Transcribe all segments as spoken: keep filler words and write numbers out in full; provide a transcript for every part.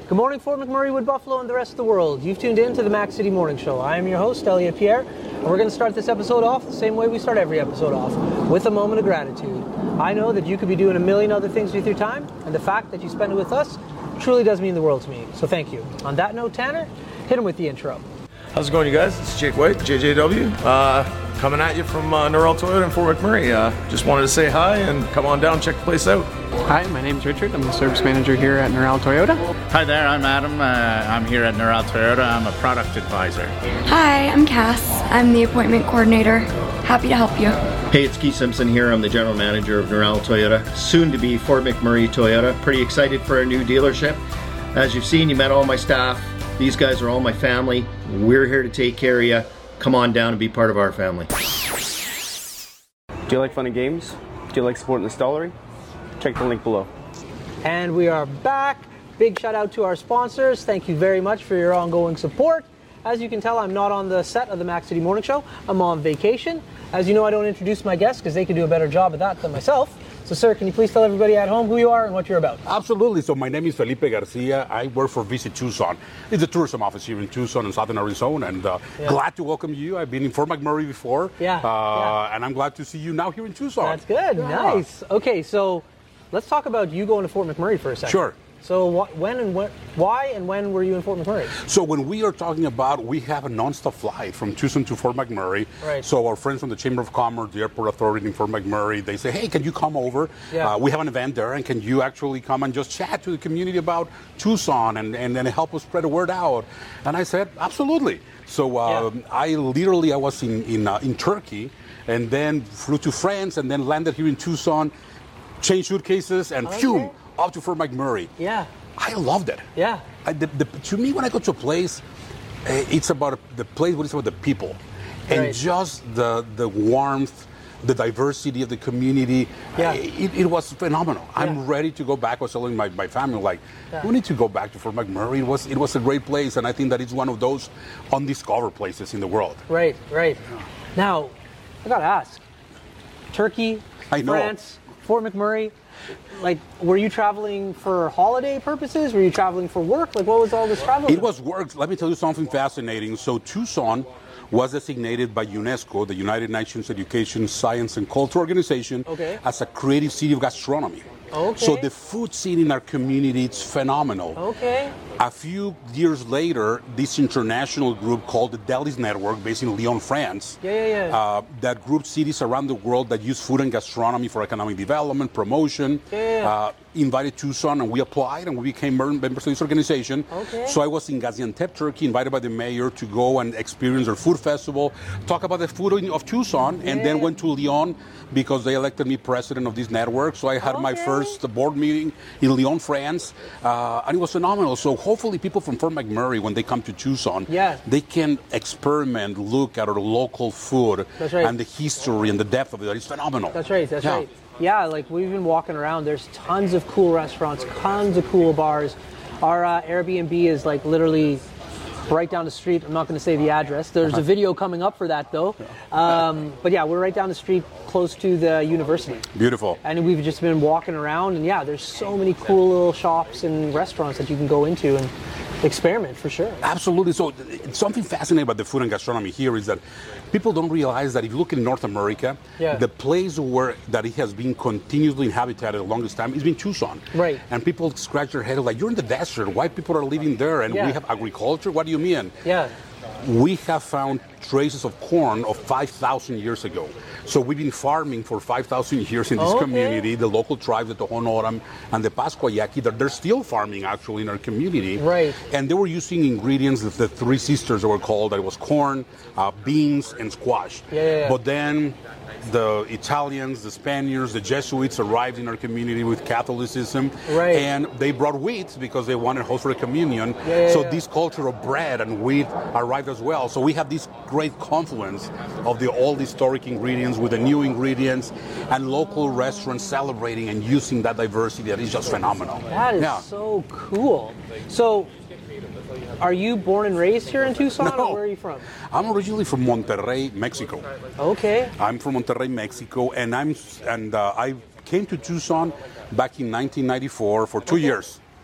Good morning, Fort McMurray, Wood Buffalo, and the rest of the world. You've tuned in to the Mac City Morning Show. I am your host, Elliot Pierre, and we're going to start this episode off the same way we start every episode off, with a moment of gratitude. I know that you could be doing a million other things with your time, and the fact that you spend it with us truly does mean the world to me. So thank you. On that note, Tanner, hit him with the intro. How's it going, you guys? It's Jake White, J J W, uh, coming at you from uh, Norrell Toyota in Fort McMurray. Uh, just wanted to say hi and come on down, check the place out. Hi, my name's Richard. I'm the service manager here at Norrell Toyota. Hi there, I'm Adam. Uh, I'm here at Norrell Toyota. I'm a product advisor. Hi, I'm Cass. I'm the appointment coordinator. Happy to help you. Hey, it's Keith Simpson here. I'm the general manager of Norrell Toyota, soon to be Fort McMurray Toyota. Pretty excited for our new dealership. As you've seen, you met all my staff. These guys are all my family. We're here to take care of you. Come on down and be part of our family. Do you like fun and games? Do you like supporting the Stollery? Check the link below. And we are back. Big shout out to our sponsors. Thank you very much for your ongoing support. As you can tell, I'm not on the set of the Mac City Morning Show. I'm on vacation. As you know, I don't introduce my guests because they can do a better job of that than myself. So, sir, can you please tell everybody at home who you are and what you're about? Absolutely. So my name is Felipe Garcia. I work for Visit Tucson. It's a tourism office here in Tucson in southern Arizona. And uh, yeah. glad to welcome you. I've been in Fort McMurray before. Yeah. Uh, yeah. And I'm glad to see you now here in Tucson. That's good. Yeah. Nice. Okay, so let's talk about you going to Fort McMurray for a second. Sure. So wh- when and when, why and when were you in Fort McMurray? So when we are talking about, we have a non-stop flight from Tucson to Fort McMurray. Right. So our friends from the Chamber of Commerce, the Airport Authority in Fort McMurray, they say, hey, can you come over? Yeah. Uh, we have an event there, and can you actually come and just chat to the community about Tucson and, and, and help us spread the word out? And I said, absolutely. So uh, yeah. I literally, I was in, in, uh, in Turkey, and then flew to France, and then landed here in Tucson, changed suitcases, and okay. phew, off to Fort McMurray. Yeah. I loved it. Yeah. I, the, the, to me, when I go to a place, uh, it's about the place, what it's about the people. And right. just the the warmth, the diversity of the community. Yeah. Uh, it, it was phenomenal. Yeah. I'm ready to go back. I was telling my, my family, like, yeah. we need to go back to Fort McMurray. It was, it was a great place, and I think that it's one of those undiscovered places in the world. Right, right. Yeah. Now, I got to ask, Turkey, I know. France, Fort McMurray, like, were you traveling for holiday purposes? Were you traveling for work? Like, what was all this travel? It was work. Let me tell you something fascinating. So Tucson was designated by UNESCO, the United Nations Education, Science, and Culture Organization, okay. as a creative city of gastronomy. Okay. So the food scene in our community, it's phenomenal. Okay. A few years later, this international group called the Delis Network, based in Lyon, France, yeah, yeah, yeah. Uh, that group cities around the world that use food and gastronomy for economic development, promotion, yeah, yeah, yeah. Uh, invited Tucson, and we applied, and we became members of this organization. Okay. So I was in Gaziantep, Turkey, invited by the mayor to go and experience their food festival, talk about the food of Tucson, yeah. and then went to Lyon because they elected me president of this network. So I had okay. my first board meeting in Lyon, France, uh, and it was phenomenal. So hopefully people from Fort McMurray, when they come to Tucson, yeah. they can experiment, look at our local food That's right. and the history and the depth of it. It's phenomenal. That's right, that's yeah. right. Yeah, like we've been walking around, there's tons of cool restaurants, tons of cool bars. Our uh, Airbnb is like literally right down the street. I'm not going to say the address. There's a video coming up for that though. Um, but yeah, we're right down the street close to the university. Beautiful. And we've just been walking around, and yeah, there's so many cool little shops and restaurants that you can go into and experiment for sure. Absolutely. So something fascinating about the food and gastronomy here is that people don't realize that if you look in North America, yeah. the place where that it has been continuously inhabited the longest time has been Tucson. Right. And people scratch their head like, you're in the desert. Why people are living there? And yeah. we have agriculture. What do you mean? Yeah. We have found traces of corn of five thousand years ago. So we've been farming for five thousand years in this okay. community. The local tribes, the Tohono O'odham and the Pasquayaqui, they're, they're still farming actually in our community. Right. And they were using ingredients that the three sisters were called. That was corn, uh, beans, and squash. Yeah, yeah, yeah. But then the Italians, the Spaniards, the Jesuits arrived in our community with Catholicism. Right. And they brought wheat because they wanted host for a communion. Yeah, yeah, so yeah. this culture of bread and wheat arrived as well. So we have this great confluence of the old historic ingredients with the new ingredients and local restaurants celebrating and using that diversity that is just phenomenal. That is yeah. so cool. So are you born and raised here in Tucson, No. or where are you from? I'm originally from Monterrey, Mexico. Okay. I'm from Monterrey, Mexico, and I'm and uh, I came to Tucson back in nineteen ninety-four for two Okay. years.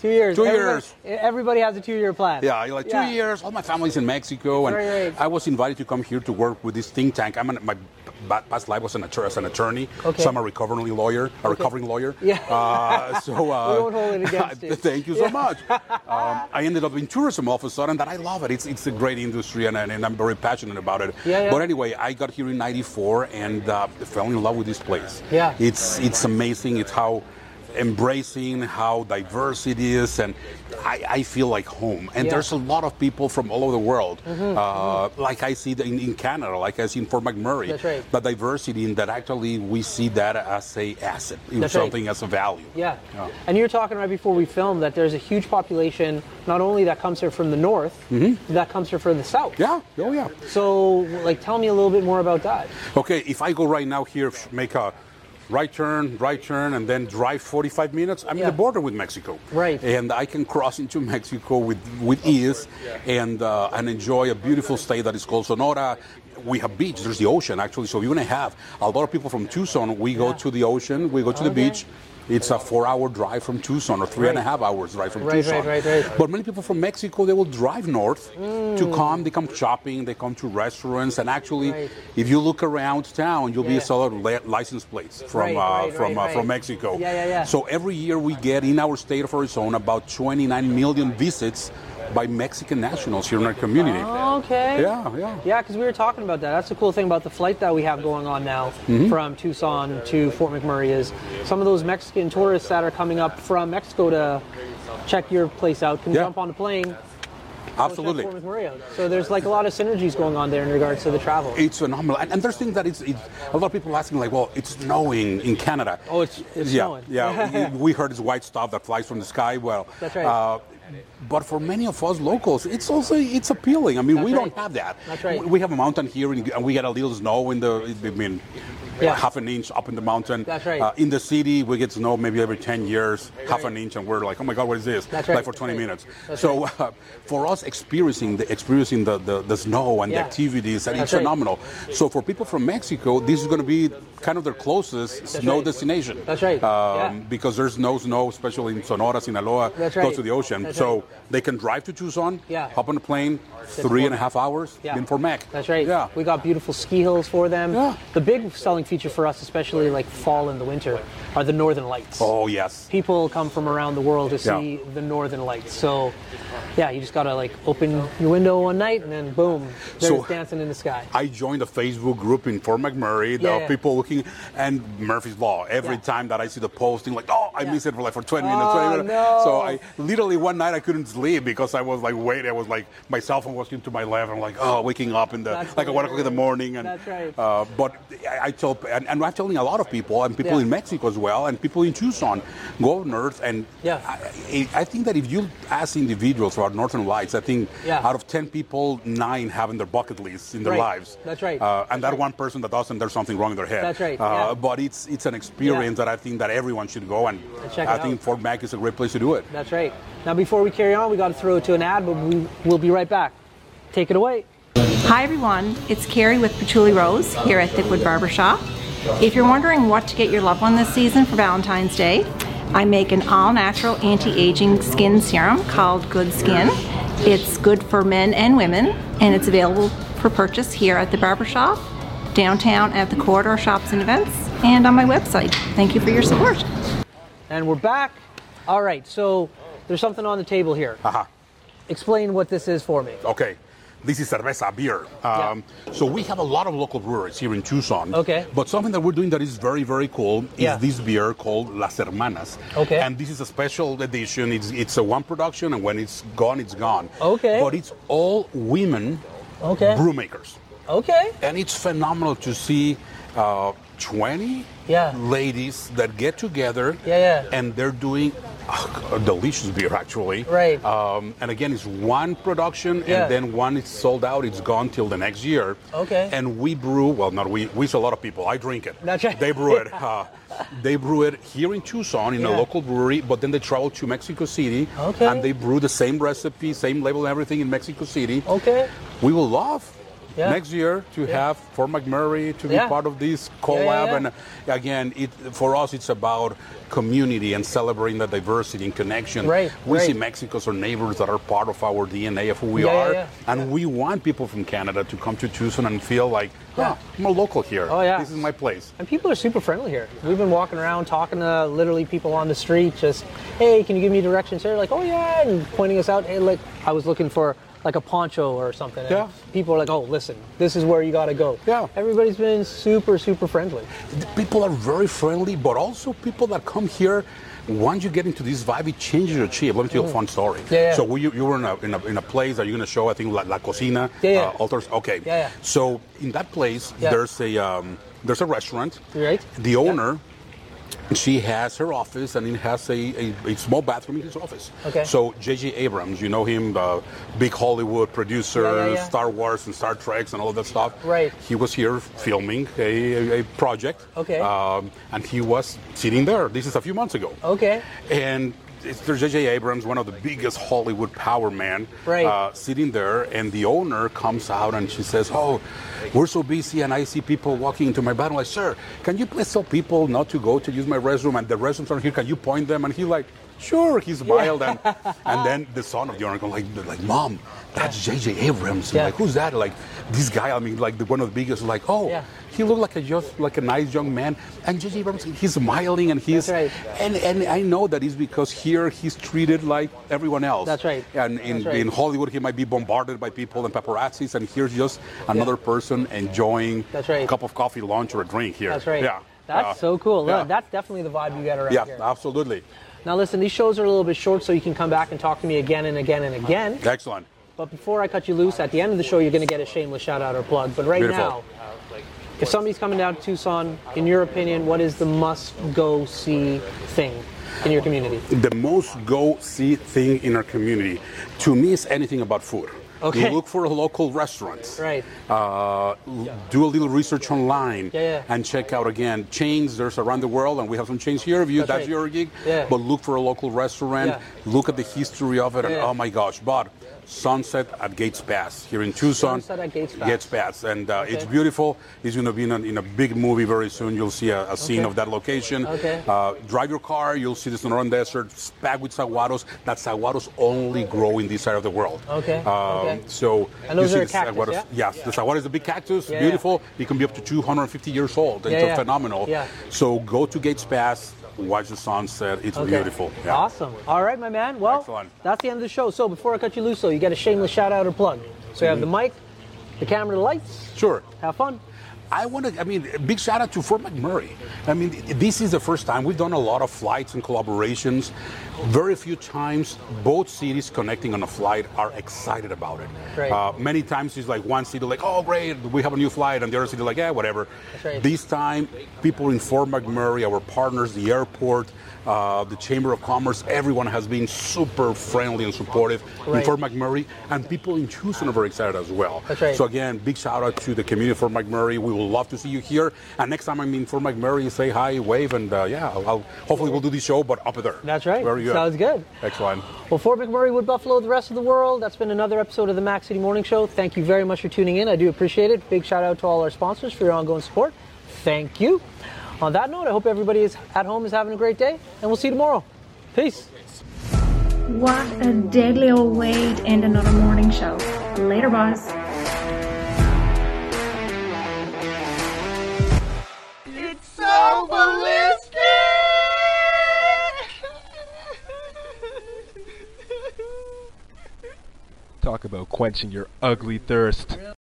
Two years. Two everybody, years. Everybody has a two-year plan. Yeah, like two Yeah. years. All my family's in Mexico, and Right, right. I was invited to come here to work with this think tank. I'm an, my ba- past life was an attorney, as an attorney, Okay. so I'm a recovering lawyer, a recovering lawyer. Yeah. Uh, so uh, We won't hold it against you. Thank you so much. um, I ended up in tourism all of a sudden. That I love it. It's it's a great industry, and, and I'm very passionate about it. Yeah, yeah. But anyway, I got here in ninety-four and uh, fell in love with this place. Yeah. It's it's amazing. It's how embracing, how diverse it is, and I, I feel like home. And Yeah. there's a lot of people from all over the world, Mm-hmm, uh, like I see in, in Canada, like I see in Fort McMurray. That's right. The diversity, in that actually we see that as a asset, in That's right. something as a value. Yeah. Yeah. And you were talking right before we filmed that there's a huge population, not only that comes here from the north, that comes here from the south. Yeah, oh yeah. So, like, tell me a little bit more about that. Okay, if I go right now here, make a right turn, right turn, and then drive forty-five minutes, I'm Yeah. in the border with Mexico. Right. And I can cross into Mexico with, with ease and uh, and enjoy a beautiful state that is called Sonora. We have beach, there's the ocean actually, so you're going to have a lot of people from Tucson. We go Yeah. to the ocean, we go to the Okay. beach. It's a four-hour drive from Tucson, or three and a half hours drive from Right, Tucson. right, right, right. But many people from Mexico, they will drive north to come. They come shopping, they come to restaurants, and actually, Right. if you look around town, you'll be Yeah. a seller of li- license plates from Right, uh, right, from right, uh, right. from Mexico. Yeah, yeah, yeah. So every year we get in our state of Arizona about twenty-nine million visits by Mexican nationals here in our community. Okay. Yeah, yeah. Yeah, because we were talking about that. That's the cool thing about the flight that we have going on now Mm-hmm. from Tucson to Fort McMurray is some of those Mexican tourists that are coming up from Mexico to check your place out can Yeah. jump on the plane. go Absolutely. check Fort McMurray out. So there's like a lot of synergies going on there in regards to the travel. It's phenomenal, and, and there's things that it's, it's a lot of people asking like, well, it's snowing in Canada. Oh, it's, it's yeah, snowing. yeah. we, we heard it's white stuff that flies from the sky. Well, That's right. Uh, but for many of us locals, it's also it's appealing. I mean, That's we right. don't have that. That's right. We, we have a mountain here, and and we get a little snow in the. I mean. Yeah. Half an inch up in the mountain. That's right. Uh, in the city, we get snow maybe every ten years, half an inch, and we're like, oh my God, what is this? That's Like right. for twenty That's right. minutes. That's so uh, for us, experiencing the experiencing the, the, the snow and Yeah. the activities, and That's it's right. phenomenal. So for people from Mexico, this is going to be kind of their closest snow right. destination. That's right. Um, Yeah. Because there's no snow, especially in Sonora, Sinaloa, That's close right. to the ocean. That's so right. they can drive to Tucson, Yeah. hop on a plane, three and a half hours, Yeah. in Fort Mac. That's right. Yeah. We got beautiful ski hills for them. Yeah. The big selling feature for us, especially like fall and the winter, are the northern lights. Oh yes. People come from around the world to Yeah. see the northern lights. So, yeah, you just gotta like open your window one night and then boom, they're So- just dancing in the sky. I joined a Facebook group in Fort McMurray. There Yeah, are yeah. people looking, and Murphy's Law. Every Yeah. time that I see the posting, like, oh, I Yeah. miss it for like for twenty minutes. Oh, twenty minutes. no. So I literally one night I couldn't sleep because I was like waiting. I was like my cell phone was to my left. I'm like, oh, waking up in the That's like at one o'clock in the morning. And That's right. uh, but I, I tell, and, and I'm telling a lot of people, and people Yeah. in Mexico as well, and people in Tucson, go up north. And Yeah. I, I think that if you ask individuals about Northern Lights, I think Yeah. out of ten people, nine have in their bucket list in their Right. lives. That's right. Uh, and That's that right. one person that doesn't, there's something wrong in their head. That's right, Uh, yeah. But it's it's an experience Yeah. that I think that everyone should go, and check I it think out. Fort Mac is a great place to do it. That's right. Now, before we carry on, we got to throw it to an ad, but we, we'll be right back. Take it away. Hi everyone, it's Carrie with Patchouli Rose here at Thickwood Barbershop. If you're wondering what to get your loved one this season for Valentine's Day, I make an all-natural anti-aging skin serum called Good Skin. It's good for men and women, and it's available for purchase here at the barbershop, downtown at the Corridor Shops and Events, and on my website. Thank you for your support. And we're back. All right, so there's something on the table here. Aha. Explain what this is for me. Okay. This is cerveza beer. Um, So we have a lot of local breweries here in Tucson. Okay. But something that we're doing that is very, very cool is Yeah. this beer called Las Hermanas. Okay. And this is a special edition. It's it's a one production, and when it's gone, it's gone. Okay. But it's all women Okay. brewmakers. Okay. And it's phenomenal to see uh, twenty Yeah. ladies that get together Yeah, yeah. and they're doing uh, a delicious beer, actually. Right. Um, and again, it's one production, Yeah. and then one is sold out, it's gone till the next year. Okay. And we brew, well, not we, we a lot of people, I drink it. That's right. They brew it. Uh, they brew it here in Tucson in Yeah. a local brewery, but then they travel to Mexico City. Okay. And they brew the same recipe, same label and everything in Mexico City. Okay. We will love Yeah. next year to Yeah. have Fort McMurray to Yeah. be part of this Yeah, collab. yeah, yeah. And uh, again, it for us, it's about community and celebrating the diversity and connection. Right, We right. see Mexicans or neighbors that are part of our D N A of who we Yeah, yeah, are, yeah. and we want people from Canada to come to Tucson and feel like, Yeah. oh, I'm a local here. Oh, yeah. This is my place. And people are super friendly here. We've been walking around talking to literally people on the street, just, hey, can you give me directions here? Like, oh yeah, and pointing us out. Hey, like, I was looking for like a poncho or something. And Yeah. people are like, oh, listen, this is where you got to go. Yeah. Everybody's been super, super friendly. People are very friendly, but also people that come here, once you get into this vibe, it changes your chip. Let me tell you a fun story. Yeah, yeah. So we, you, you were in a, in, a, in a place that you're going to show, I think, La, La Cocina. Yeah, yeah. Uh, altars. Okay. Yeah, yeah. So in that place, Yeah. there's a um, there's a restaurant. Right. The owner, she has her office, and it has a, a, a small bathroom in his office. Okay. So J J Abrams, you know him, the big Hollywood producer, Yeah, yeah, yeah. Star Wars and Star Treks and all of that stuff. Right. He was here filming a, a, a project. Okay. Um, and he was sitting there. This is a few months ago. Okay. And it's there's J J Abrams, one of the biggest Hollywood power men, Right. uh, sitting there, and the owner comes out and she says, "Oh, we're so busy, and I see people walking into my bathroom. Like, sir, can you please tell people not to go to use my restroom? And the restrooms are here. Can you point them?" And he's like, "Sure." He smiled, and and then the son of the owner goes like, "Like, Mom, that's J J Abrams." Yeah. Like, who's that? Like, this guy. I mean, like the, one of the biggest. Like, oh. Yeah. He looked like a just like a nice young man, and J J Abrams, he's smiling, and he's That's right. and and I know that is because here he's treated like everyone else. That's right. And in, That's right. in Hollywood, he might be bombarded by people and paparazzis, and here's just another person enjoying That's right. a cup of coffee, lunch, or a drink here. That's right. Yeah. That's Uh, so cool. yeah. Look, that's definitely the vibe you get around Yeah, here. absolutely. Now listen, these shows are a little bit short, so you can come back and talk to me again and again and again. Excellent. But before I cut you loose, at the end of the show, you're going to get a shameless shout out or plug. But right Beautiful. now, if somebody's coming down to Tucson, in your opinion, what is the must-go see thing in your community? The most go see thing in our community, to me, is anything about food. Okay. You look for a local restaurant. Right. Uh, l- do a little research online. Yeah, yeah. And check out again chains. There's around the world, and we have some chains here. If you That's that's right. your gig. Yeah. But look for a local restaurant. Yeah. Look at the history of it, and Yeah. oh my gosh! But Sunset at Gates Pass here in Tucson. Sunset at Gates Pass. Gates Pass, and uh, it's Okay. beautiful. It's going to be in a, in a big movie very soon. You'll see a, a scene Okay. of that location. Okay. Uh, drive your car. You'll see the Sonoran Desert packed with saguaros. That saguaros only grow in this side of the world. Okay, Um, okay. So And those you see are the cactus, saguaros- yeah? Yes, the saguaro is a big cactus. Yeah, beautiful. It can be up to two hundred fifty years old. It's Yeah, yeah. phenomenal. Yeah. So go to Gates Pass. Watch the sunset. It's Okay. beautiful. Yeah. Awesome. All right, my man. Well, Excellent. that's the end of the show. So before I cut you loose, though, you get a shameless shout out or plug. So you have the Mm-hmm. mic, the camera, the lights. Sure. Have fun. I want to, I mean, a big shout out to Fort McMurray. I mean, this is the first time we've done a lot of flights and collaborations. Very few times both cities connecting on a flight are excited about it. Right. Uh, many times it's like one city like, oh great, we have a new flight, and the other city like, yeah, whatever. That's right. This time, people in Fort McMurray, our partners, the airport, uh, the Chamber of Commerce, everyone has been super friendly and supportive in Right. Fort McMurray, and people in Tucson are very excited as well. That's right. So again, big shout out to the community of Fort McMurray. We will love to see you here. And next time I'm in Fort McMurray, say hi, wave, and uh, yeah, I'll, I'll, hopefully we'll do this show, but up there. That's right. Very good. Sounds good. Excellent. Well, Fort McMurray, Wood Buffalo, the rest of the world, that's been another episode of the Mac City Morning Show. Thank you very much for tuning in. I do appreciate it. Big shout out to all our sponsors for your ongoing support. Thank you. On that note, I hope everybody is at home is having a great day, and we'll see you tomorrow. Peace. What a deadly old way to end another morning show. Later, boys. It's so ballistic! Talk about quenching your ugly thirst.